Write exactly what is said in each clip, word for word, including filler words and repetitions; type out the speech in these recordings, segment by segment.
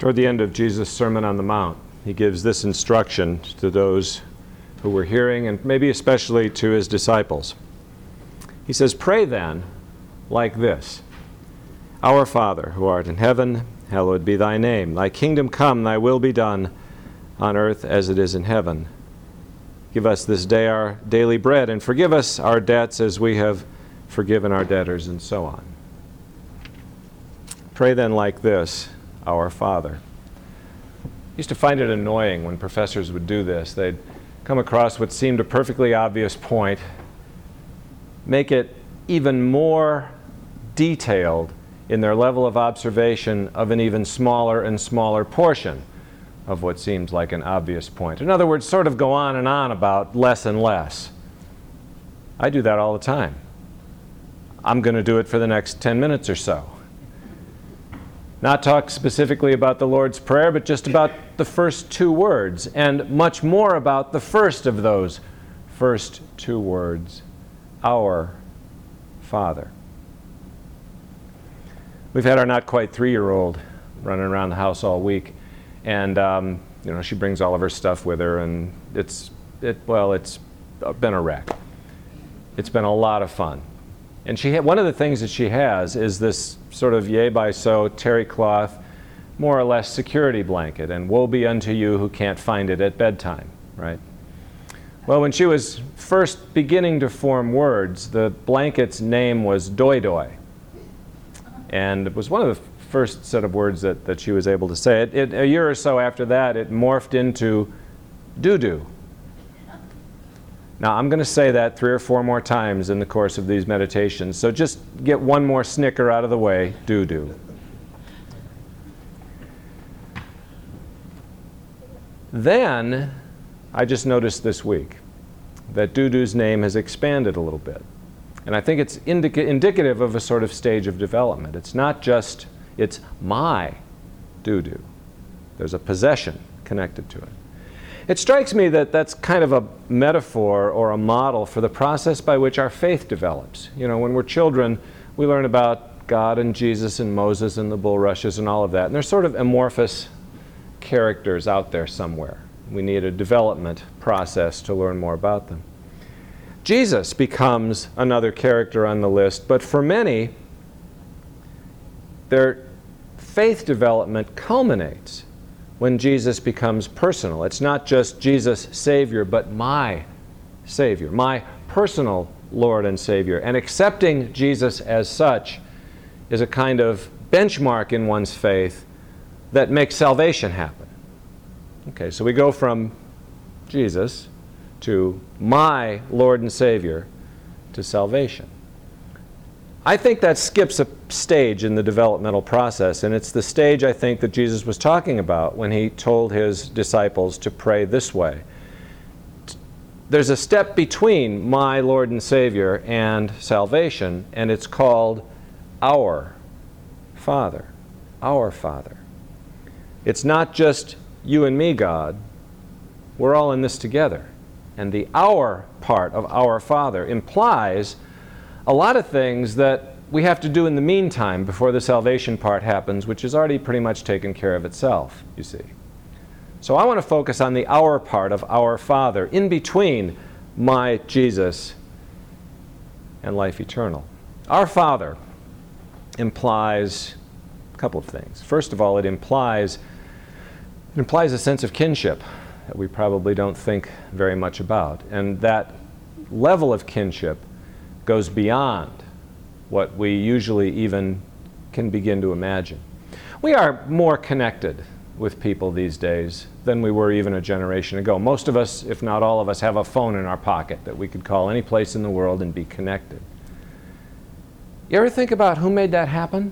Toward the end of Jesus' Sermon on the Mount, he gives this instruction to those who were hearing, and maybe especially to his disciples. He says, "Pray then like this: Our Father, who art in heaven, hallowed be thy name. Thy kingdom come, thy will be done, on earth as it is in heaven. Give us this day our daily bread, and forgive us our debts as we have forgiven our debtors," and so on. Pray then like this: Our Father. I used to find it annoying when professors would do this. They'd come across what seemed a perfectly obvious point, make it even more detailed in their level of observation of an even smaller and smaller portion of what seems like an obvious point. In other words, sort of go on and on about less and less. I do that all the time. I'm going to do it for the next ten minutes or so. Not talk specifically about the Lord's Prayer, but just about the first two words, and much more about the first of those first two words, Our Father. We've had our not quite three-year-old running around the house all week, and um, you know, she brings all of her stuff with her, and it's it well, it's been a wreck. It's been a lot of fun. And she ha- one of the things that she has is this sort of yay by so terry cloth, more or less security blanket, and woe be unto you who can't find it at bedtime, right? Well, when she was first beginning to form words, the blanket's name was Doi Doi. And it was one of the first set of words that, that she was able to say. It, it, a year or so after that, it morphed into doo-doo. Now, I'm going to say that three or four more times in the course of these meditations, so just get one more snicker out of the way, doo-doo. Then, I just noticed this week that doo-doo's name has expanded a little bit. And I think it's indica- indicative of a sort of stage of development. It's not just, it's my doo-doo. There's a possession connected to it. It strikes me that that's kind of a metaphor or a model for the process by which our faith develops. You know, when we're children, we learn about God and Jesus and Moses and the bulrushes and all of that. And they're sort of amorphous characters out there somewhere. We need a development process to learn more about them. Jesus becomes another character on the list, but for many, their faith development culminates when Jesus becomes personal. It's not just Jesus Savior, but my Savior, my personal Lord and Savior. And accepting Jesus as such is a kind of benchmark in one's faith that makes salvation happen. Okay, so we go from Jesus to my Lord and Savior to salvation. I think that skips a stage in the developmental process, and it's the stage I think that Jesus was talking about when he told his disciples to pray this way. There's a step between my Lord and Savior and salvation, and it's called Our Father. Our Father. It's not just you and me, God. We're all in this together. And the our part of Our Father implies a lot of things that we have to do in the meantime before the salvation part happens, which is already pretty much taken care of itself, you see. So I want to focus on the our part of Our Father, in between my Jesus and life eternal. Our Father implies a couple of things. First of all, it implies, it implies a sense of kinship that we probably don't think very much about. And that level of kinship goes beyond what we usually even can begin to imagine. We are more connected with people these days than we were even a generation ago. Most of us, if not all of us, have a phone in our pocket that we could call any place in the world and be connected. You ever think about who made that happen?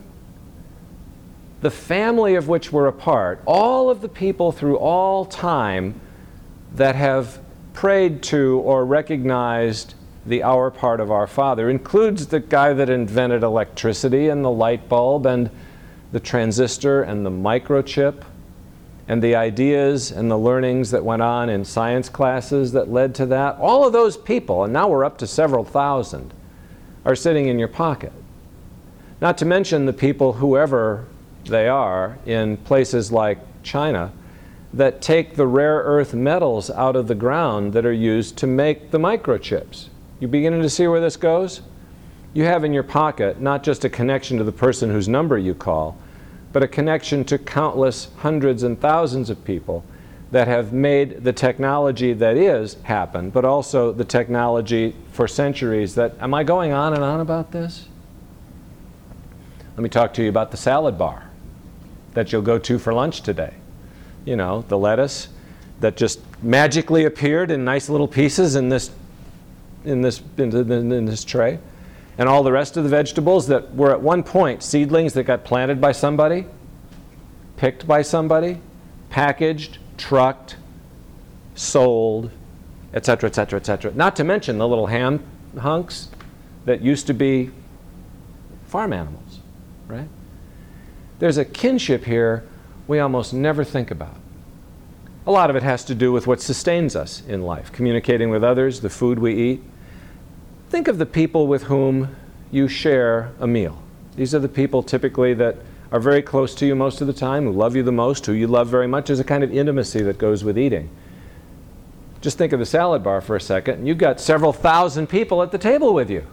The family of which we're a part, all of the people through all time that have prayed to or recognized the our part of Our Father, includes the guy that invented electricity and the light bulb and the transistor and the microchip and the ideas and the learnings that went on in science classes that led to that. All of those people, and now we're up to several thousand, are sitting in your pocket. Not to mention the people, whoever they are in places like China that take the rare earth metals out of the ground that are used to make the microchips. You beginning to see where this goes? You have in your pocket not just a connection to the person whose number you call, but a connection to countless hundreds and thousands of people that have made the technology that is happen, but also the technology for centuries that, am I going on and on about this? Let me talk to you about the salad bar that you'll go to for lunch today. You know, the lettuce that just magically appeared in nice little pieces in this, in this, in, in, in this tray. And all the rest of the vegetables that were at one point seedlings that got planted by somebody, picked by somebody, packaged, trucked, sold, et cetera, et cetera, et cetera. Not to mention the little ham hunks that used to be farm animals, right? There's a kinship here we almost never think about. A lot of it has to do with what sustains us in life, communicating with others, the food we eat. Think of the people with whom you share a meal. These are the people typically that are very close to you most of the time, who love you the most, who you love very much. There's a kind of intimacy that goes with eating. Just think of the salad bar for a second, and you've got several thousand people at the table with you.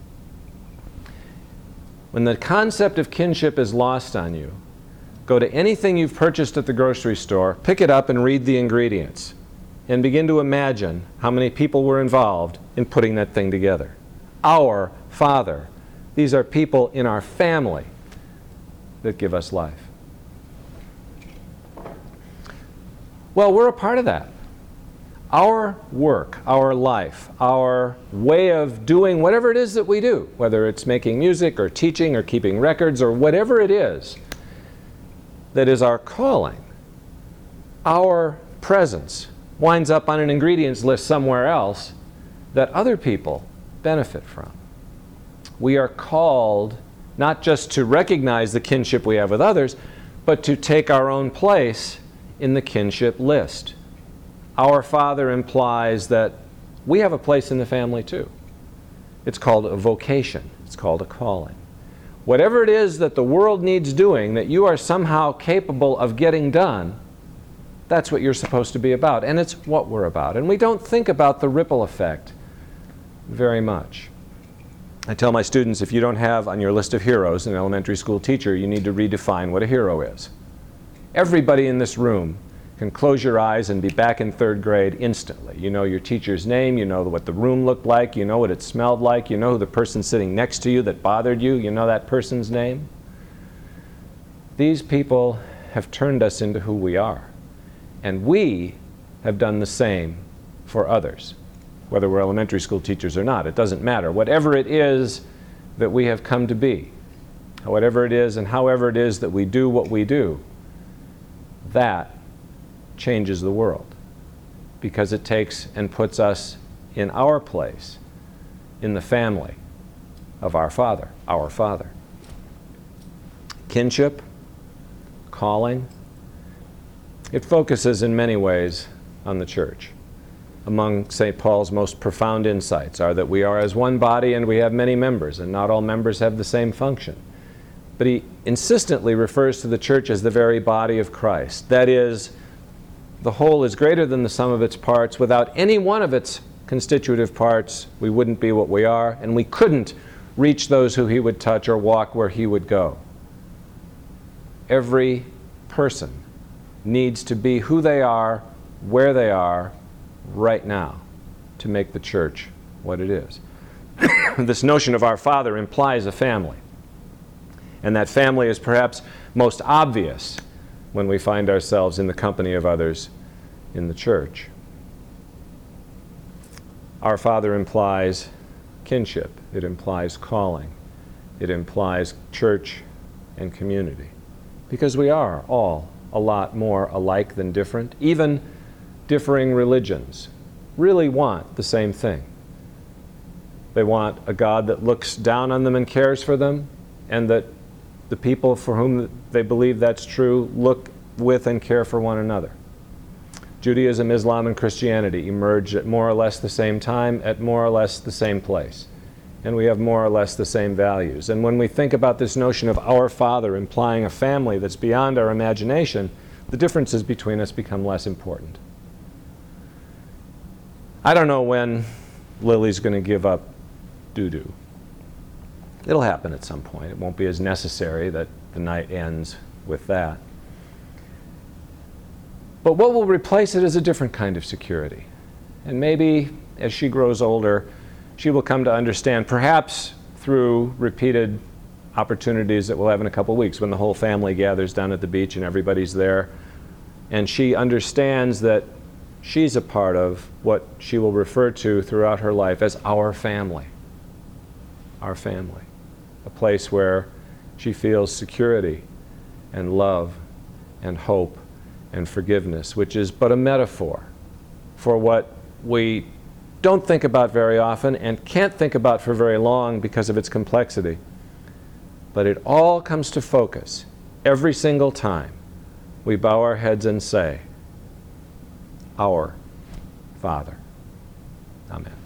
When the concept of kinship is lost on you, go to anything you've purchased at the grocery store, pick it up and read the ingredients, and begin to imagine how many people were involved in putting that thing together. Our Father. These are people in our family that give us life. Well, we're a part of that. Our work, our life, our way of doing whatever it is that we do, whether it's making music or teaching or keeping records or whatever it is that is our calling, our presence winds up on an ingredients list somewhere else that other people benefit from. We are called not just to recognize the kinship we have with others, but to take our own place in the kinship list. Our Father implies that we have a place in the family too. It's called a vocation. It's called a calling. Whatever it is that the world needs doing that you are somehow capable of getting done, that's what you're supposed to be about. And it's what we're about. And we don't think about the ripple effect very much. I tell my students, if you don't have on your list of heroes an elementary school teacher, you need to redefine what a hero is. Everybody in this room can close your eyes and be back in third grade instantly. You know your teacher's name, you know what the room looked like, you know what it smelled like, you know who the person sitting next to you that bothered you, you know that person's name. These people have turned us into who we are. And we have done the same for others, whether we're elementary school teachers or not. It doesn't matter. Whatever it is that we have come to be, whatever it is and however it is that we do what we do, that changes the world because it takes and puts us in our place in the family of our Father, our Father. Kinship, calling, it focuses in many ways on the church. Among Saint Paul's most profound insights are that we are as one body and we have many members, and not all members have the same function. But he insistently refers to the church as the very body of Christ. That is, the whole is greater than the sum of its parts. Without any one of its constitutive parts, we wouldn't be what we are, and we couldn't reach those who he would touch or walk where he would go. Every person needs to be who they are, where they are, right now, to make the church what it is. This notion of our Father implies a family. And that family is perhaps most obvious when we find ourselves in the company of others in the church. Our Father implies kinship. It implies calling. It implies church and community. Because we are all a lot more alike than different. Even differing religions really want the same thing. They want a God that looks down on them and cares for them, and that the people for whom they believe that's true look with and care for one another. Judaism, Islam, and Christianity emerged at more or less the same time, at more or less the same place. and we have more or less the same values. And when we think about this notion of our Father implying a family that's beyond our imagination, the differences between us become less important. I don't know when Lily's going to give up doo-doo. It'll happen at some point. It won't be as necessary that the night ends with that. But what will replace it is a different kind of security. And maybe as she grows older, she will come to understand, perhaps through repeated opportunities that we'll have in a couple weeks when the whole family gathers down at the beach and everybody's there, and she understands that she's a part of what she will refer to throughout her life as our family. Our family. A place where she feels security and love and hope and forgiveness, which is but a metaphor for what we don't think about very often and can't think about for very long because of its complexity. But it all comes to focus every single time we bow our heads and say, Our Father. Amen.